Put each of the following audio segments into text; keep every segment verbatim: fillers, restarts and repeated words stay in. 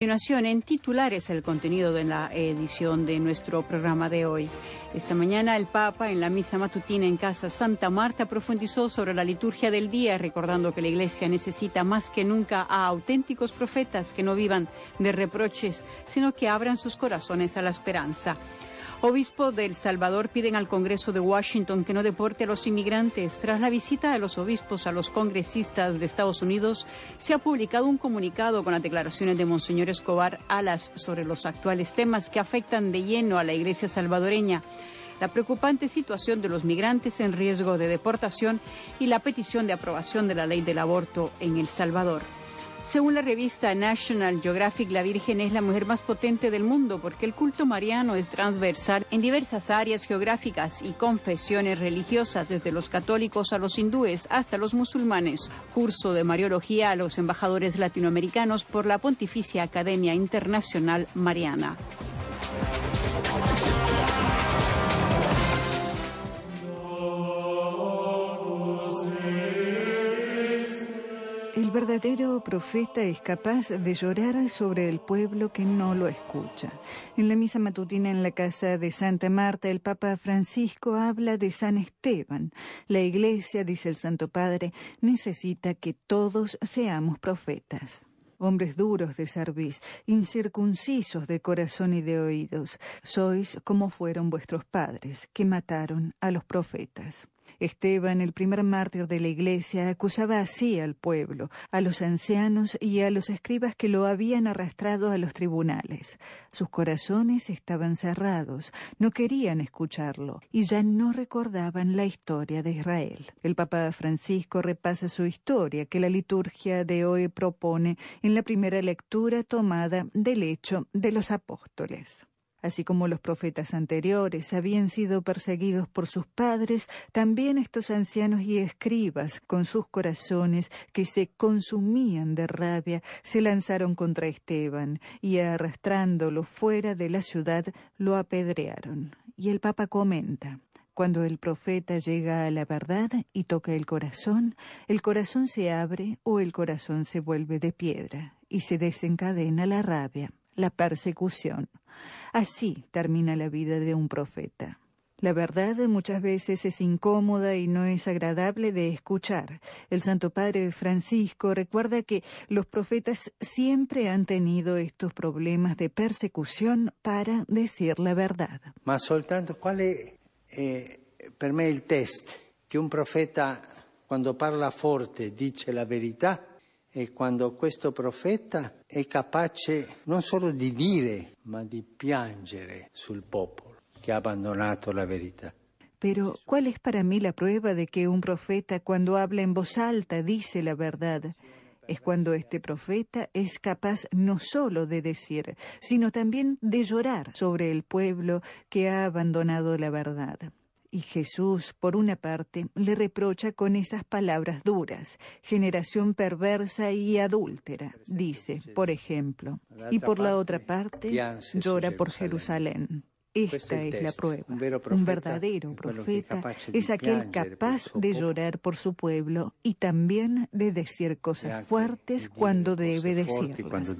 Continuación, en titulares, el contenido de la edición de nuestro programa de hoy. Esta mañana el Papa, en la misa matutina en Casa Santa Marta, profundizó sobre la liturgia del día, recordando que la Iglesia necesita más que nunca a auténticos profetas que no vivan de reproches, sino que abran sus corazones a la esperanza. Obispo de El Salvador piden al Congreso de Washington que no deporte a los inmigrantes. Tras la visita de los obispos a los congresistas de Estados Unidos, se ha publicado un comunicado con las declaraciones de Monseñor Escobar Alas sobre los actuales temas que afectan de lleno a la Iglesia salvadoreña, la preocupante situación de los migrantes en riesgo de deportación y la petición de aprobación de la ley del aborto en El Salvador. Según la revista National Geographic, la Virgen es la mujer más potente del mundo porque el culto mariano es transversal en diversas áreas geográficas y confesiones religiosas, desde los católicos a los hindúes hasta los musulmanes. Curso de Mariología a los embajadores latinoamericanos por la Pontificia Academia Internacional Mariana. El verdadero profeta es capaz de llorar sobre el pueblo que no lo escucha. En la misa matutina en la Casa de Santa Marta, el Papa Francisco habla de San Esteban. La Iglesia, dice el Santo Padre, necesita que todos seamos profetas. Hombres duros de cerviz, incircuncisos de corazón y de oídos, sois como fueron vuestros padres, que mataron a los profetas. Esteban, el primer mártir de la Iglesia, acusaba así al pueblo, a los ancianos y a los escribas que lo habían arrastrado a los tribunales. Sus corazones estaban cerrados, no querían escucharlo y ya no recordaban la historia de Israel. El Papa Francisco repasa su historia, que la liturgia de hoy propone en la primera lectura tomada del Hecho de los Apóstoles. Así como los profetas anteriores habían sido perseguidos por sus padres, también estos ancianos y escribas, con sus corazones que se consumían de rabia, se lanzaron contra Esteban y, arrastrándolo fuera de la ciudad, lo apedrearon. Y el Papa comenta: cuando el profeta llega a la verdad y toca el corazón, el corazón se abre o el corazón se vuelve de piedra y se desencadena la rabia, la persecución. Así termina la vida de un profeta. La verdad muchas veces es incómoda y no es agradable de escuchar. El Santo Padre Francisco recuerda que los profetas siempre han tenido estos problemas de persecución para decir la verdad. Ma soltanto quale è per me il test che un profeta, quando parla forte, dice la verità, e quando questo profeta è capace non solo di dire, ma di piangere sul popolo che ha abbandonato la verità. Pero, ¿cuál es para mí la prueba de que un profeta, cuando habla en voz alta, dice la verdad? Es cuando este profeta es capaz no solo de decir, sino también de llorar sobre el pueblo que ha abandonado la verdad. Y Jesús, por una parte, le reprocha con esas palabras duras, generación perversa y adúltera, dice, por ejemplo. Y por la otra parte, llora por Jerusalén. Esta es la prueba. Un verdadero profeta es aquel capaz de llorar por su pueblo y también de decir cosas fuertes cuando debe decirlas.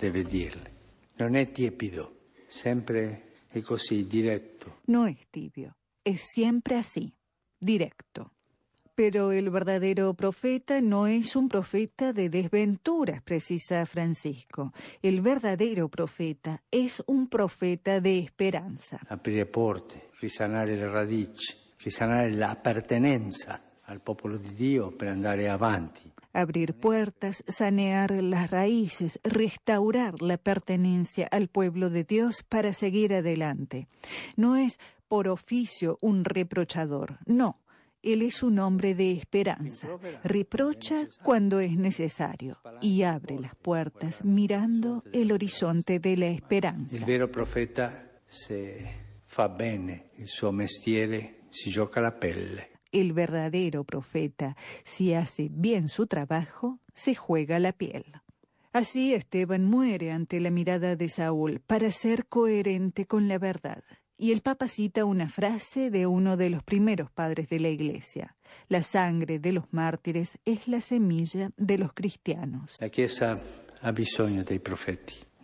No es tiepido, siempre es così diretto. No es tibio. Es siempre así, directo. Pero el verdadero profeta no es un profeta de desventuras, precisa Francisco. El verdadero profeta es un profeta de esperanza. Aprire porte, risanare le radici, risanare la appartenenza al popolo di Dio per andare avanti. Abrir puertas, sanear las raíces, restaurar la pertenencia al pueblo de Dios para seguir adelante. No es por oficio un reprochador, no. Él es un hombre de esperanza. Reprocha cuando es necesario y abre las puertas mirando el horizonte de la esperanza. El vero profeta, se fa bene il suo mestiere, si gioca la pelle. El verdadero profeta, si hace bien su trabajo, se juega la piel. Así Esteban muere ante la mirada de Saúl para ser coherente con la verdad. Y el Papa cita una frase de uno de los primeros padres de la Iglesia: la sangre de los mártires es la semilla de los cristianos. La Chiesa ha bisogno dei profeti,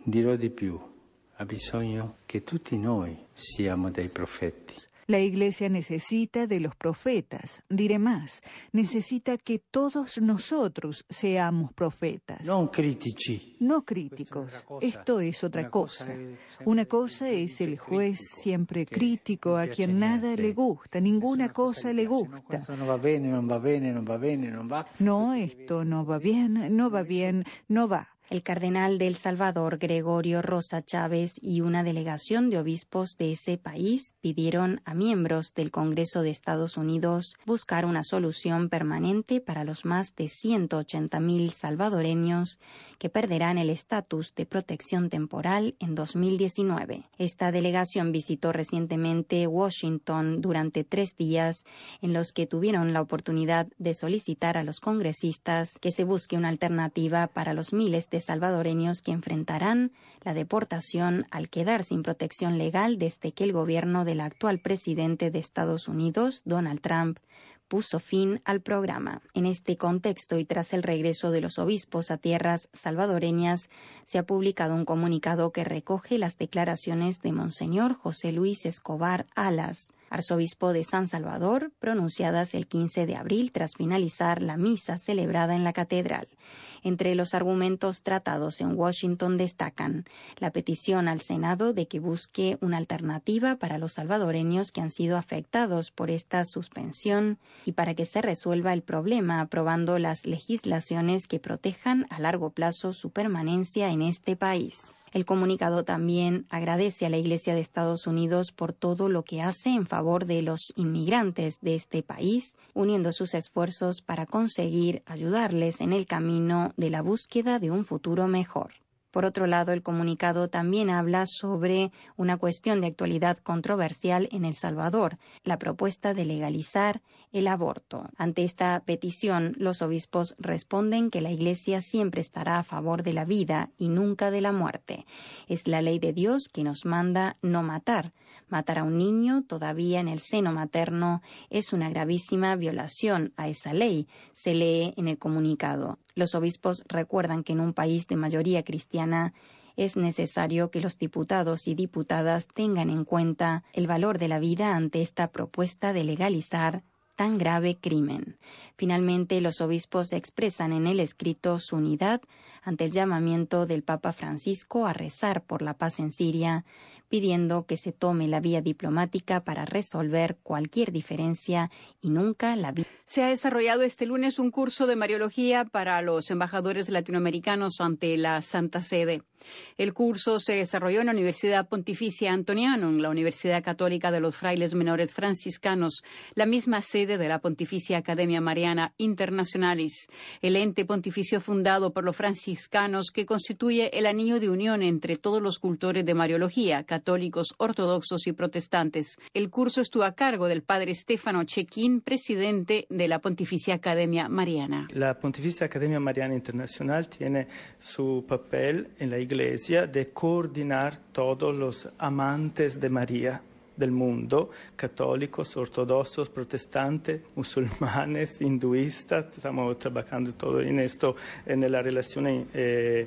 dirò di più, ha bisogno che tutti noi siamo dei profeti. La Iglesia necesita de los profetas. Diré más, necesita que todos nosotros seamos profetas. No critici. No críticos. Esto es otra cosa. Una cosa es el juez siempre crítico a quien nada le gusta, ninguna cosa le gusta. No va bene, non va bene, non va bene, non va. No, esto no va bien, no va bien, no va. El cardenal de El Salvador, Gregorio Rosa Chávez, y una delegación de obispos de ese país pidieron a miembros del Congreso de Estados Unidos buscar una solución permanente para los más de ciento ochenta mil salvadoreños que perderán el estatus de protección temporal en dos mil diecinueve. Esta delegación visitó recientemente Washington durante tres días en los que tuvieron la oportunidad de solicitar a los congresistas que se busque una alternativa para los miles de salvadoreños que enfrentarán la deportación al quedar sin protección legal desde que el gobierno del actual presidente de Estados Unidos, Donald Trump, puso fin al programa. En este contexto y tras el regreso de los obispos a tierras salvadoreñas, se ha publicado un comunicado que recoge las declaraciones de Monseñor José Luis Escobar Alas, arzobispo de San Salvador, pronunciadas el quince de abril tras finalizar la misa celebrada en la catedral. Entre los argumentos tratados en Washington destacan la petición al Senado de que busque una alternativa para los salvadoreños que han sido afectados por esta suspensión y para que se resuelva el problema aprobando las legislaciones que protejan a largo plazo su permanencia en este país. El comunicado también agradece a la Iglesia de Estados Unidos por todo lo que hace en favor de los inmigrantes de este país, uniendo sus esfuerzos para conseguir ayudarles en el camino de la búsqueda de un futuro mejor. Por otro lado, el comunicado también habla sobre una cuestión de actualidad controversial en El Salvador, la propuesta de legalizar el aborto. Ante esta petición, los obispos responden que la Iglesia siempre estará a favor de la vida y nunca de la muerte. Es la ley de Dios que nos manda no matar. Matar a un niño todavía en el seno materno es una gravísima violación a esa ley, se lee en el comunicado. Los obispos recuerdan que en un país de mayoría cristiana es necesario que los diputados y diputadas tengan en cuenta el valor de la vida ante esta propuesta de legalizar tan grave crimen. Finalmente, los obispos expresan en el escrito su unidad ante el llamamiento del Papa Francisco a rezar por la paz en Siria, pidiendo que se tome la vía diplomática para resolver cualquier diferencia y nunca la vía. Se ha desarrollado este lunes un curso de Mariología para los embajadores latinoamericanos ante la Santa Sede. El curso se desarrolló en la Universidad Pontificia Antonianum, la Universidad Católica de los Frailes Menores Franciscanos, la misma sede de la Pontificia Academia Mariana Internationalis, el ente pontificio fundado por los franciscanos que constituye el anillo de unión entre todos los cultores de Mariología, católicos, ortodoxos y protestantes. El curso estuvo a cargo del padre Stefano Cecchín, presidente de la Pontificia Academia Mariana. La Pontificia Academia Mariana Internacional tiene su papel en la Iglesia de coordinar todos los amantes de María del mundo, católicos, ortodoxos, protestantes, musulmanes, hinduistas. Estamos trabajando todo en esto, en la relación eh,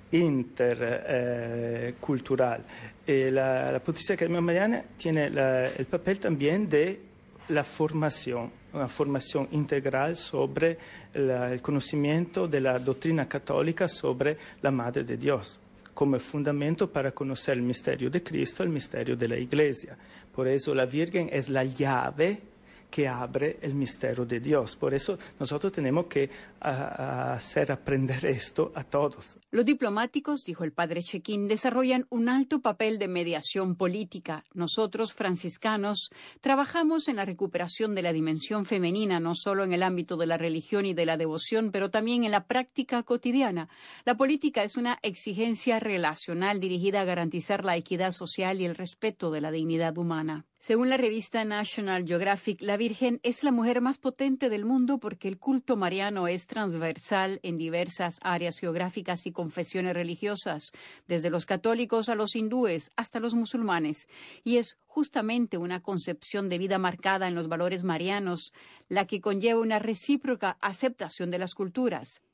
intercultural. Eh, eh, la, la Pontificia Academia Mariana tiene la, el papel también de la formación, una formación integral sobre la, el conocimiento de la doctrina católica sobre la Madre de Dios, como fundamento para conocer el misterio de Cristo, el misterio de la Iglesia. Por eso la Virgen es la llave que abre el misterio de Dios. Por eso nosotros tenemos que a, a hacer aprender esto a todos. Los diplomáticos, dijo el padre Cecchín, desarrollan un alto papel de mediación política. Nosotros, franciscanos, trabajamos en la recuperación de la dimensión femenina, no solo en el ámbito de la religión y de la devoción, pero también en la práctica cotidiana. La política es una exigencia relacional dirigida a garantizar la equidad social y el respeto de la dignidad humana. Según la revista National Geographic, la Virgen es la mujer más potente del mundo porque el culto mariano es transversal en diversas áreas geográficas y confesiones religiosas, desde los católicos a los hindúes hasta los musulmanes, y es justamente una concepción de vida marcada en los valores marianos la que conlleva una recíproca aceptación de las culturas.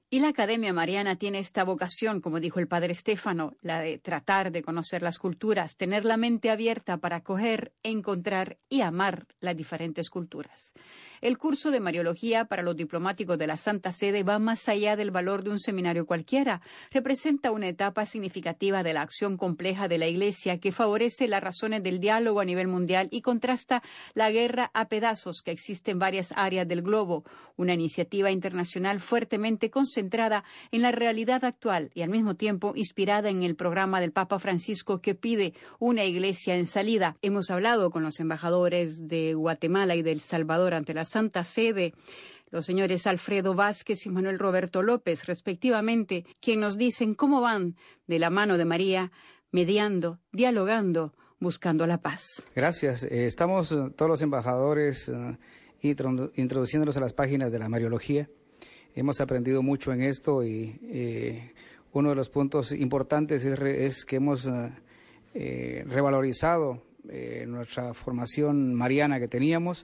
Y la Academia Mariana tiene esta vocación, como dijo el padre Stefano, la de tratar de conocer las culturas, tener la mente abierta para acoger, encontrar y amar las diferentes culturas. El curso de Mariología para los diplomáticos de la Santa Sede va más allá del valor de un seminario cualquiera. Representa una etapa significativa de la acción compleja de la Iglesia que favorece las razones del diálogo a nivel mundial y contrasta la guerra a pedazos que existe en varias áreas del globo. Una iniciativa internacional fuertemente concentrada centrada en la realidad actual y al mismo tiempo inspirada en el programa del Papa Francisco que pide una iglesia en salida. Hemos hablado con los embajadores de Guatemala y de El Salvador ante la Santa Sede, los señores Alfredo Vázquez y Manuel Roberto López, respectivamente, quienes nos dicen cómo van de la mano de María, mediando, dialogando, buscando la paz. Gracias. Eh, estamos uh, todos los embajadores uh, introdu- introduciéndolos a las páginas de la Mariología. Hemos aprendido mucho en esto y eh, uno de los puntos importantes es, re, es que hemos uh, eh, revalorizado eh, nuestra formación mariana que teníamos,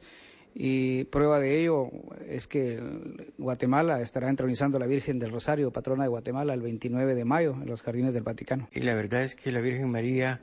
y prueba de ello es que Guatemala estará entronizando a la Virgen del Rosario, patrona de Guatemala, el veintinueve de mayo en los Jardines del Vaticano. Y la verdad es que la Virgen María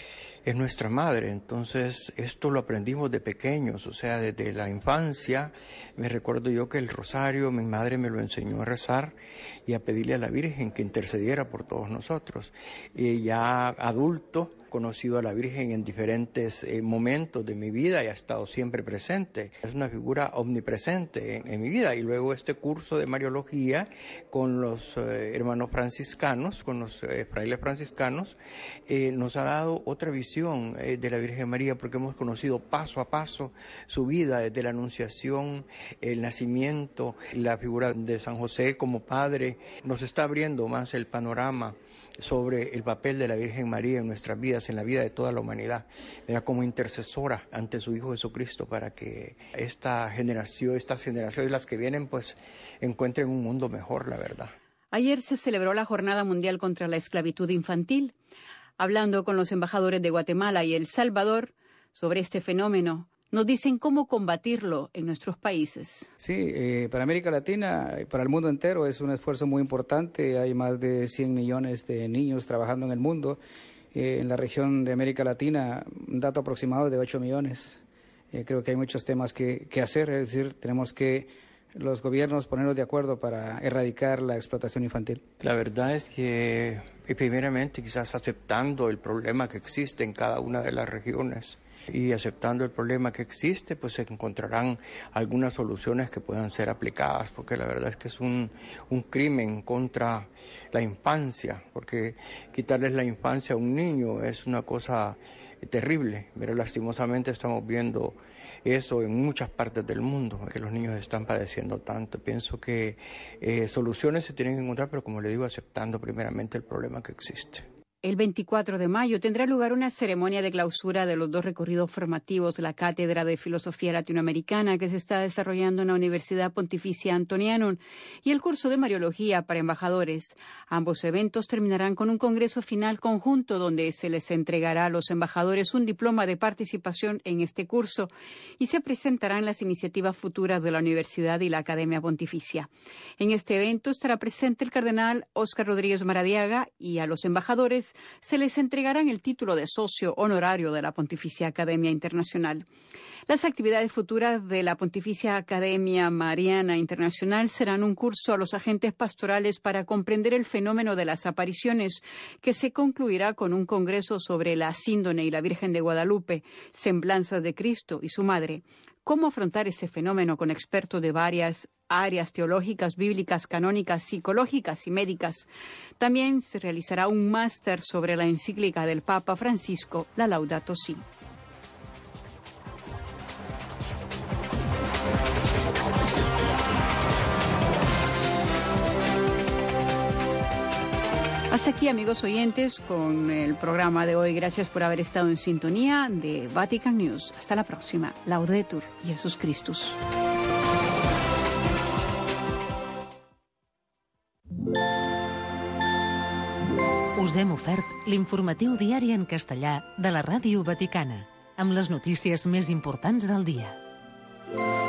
es nuestra madre, entonces esto lo aprendimos de pequeños, o sea, desde la infancia. Me recuerdo yo que el rosario, mi madre me lo enseñó a rezar y a pedirle a la Virgen que intercediera por todos nosotros. Y ya adulto, conocido a la Virgen en diferentes eh, momentos de mi vida y ha estado siempre presente. Es una figura omnipresente en, en mi vida. Y luego este curso de Mariología con los eh, hermanos franciscanos, con los eh, frailes franciscanos, eh, nos ha dado otra visión eh, de la Virgen María, porque hemos conocido paso a paso su vida, desde la Anunciación, el nacimiento, la figura de San José como padre. Nos está abriendo más el panorama sobre el papel de la Virgen María en nuestras vidas, en la vida de toda la humanidad, era como intercesora ante su Hijo Jesucristo, para que esta generación, estas generaciones, las que vienen, pues encuentren un mundo mejor, la verdad. Ayer se celebró la Jornada Mundial contra la Esclavitud Infantil. Hablando con los embajadores de Guatemala y El Salvador sobre este fenómeno, nos dicen cómo combatirlo en nuestros países. Sí, eh, para América Latina y para el mundo entero es un esfuerzo muy importante. Hay más de cien millones de niños trabajando en el mundo. Eh, en la región de América Latina, un dato aproximado de ocho millones. Eh, creo que hay muchos temas que, que hacer, es decir, tenemos que los gobiernos ponernos de acuerdo para erradicar la explotación infantil. La verdad es que, primeramente, quizás aceptando el problema que existe en cada una de las regiones, y aceptando el problema que existe, pues se encontrarán algunas soluciones que puedan ser aplicadas, porque la verdad es que es un, un crimen contra la infancia, porque quitarles la infancia a un niño es una cosa terrible, pero lastimosamente estamos viendo eso en muchas partes del mundo, que los niños están padeciendo tanto. Pienso que eh, soluciones se tienen que encontrar, pero como le digo, aceptando primeramente el problema que existe. El veinticuatro de mayo tendrá lugar una ceremonia de clausura de los dos recorridos formativos de la Cátedra de Filosofía Latinoamericana que se está desarrollando en la Universidad Pontificia Antonianum y el curso de Mariología para embajadores. Ambos eventos terminarán con un congreso final conjunto donde se les entregará a los embajadores un diploma de participación en este curso y se presentarán las iniciativas futuras de la Universidad y la Academia Pontificia. En este evento estará presente el cardenal Óscar Rodríguez Maradiaga y a los embajadores se les entregarán el título de socio honorario de la Pontificia Academia Internacional. Las actividades futuras de la Pontificia Academia Mariana Internacional serán un curso a los agentes pastorales para comprender el fenómeno de las apariciones, que se concluirá con un congreso sobre la síndone y la Virgen de Guadalupe, semblanzas de Cristo y su madre. Cómo afrontar ese fenómeno con expertos de varias áreas teológicas, bíblicas, canónicas, psicológicas y médicas. También se realizará un máster sobre la encíclica del Papa Francisco, la Laudato Si. Hasta aquí, amigos oyentes, con el programa de hoy. Gracias por haber estado en sintonía de Vatican News. Hasta la próxima. Laudetur Jesus Christus. Us hem ofert l'informatiu diari en castellà de la Ràdio Vaticana, amb les notícies més importants del dia.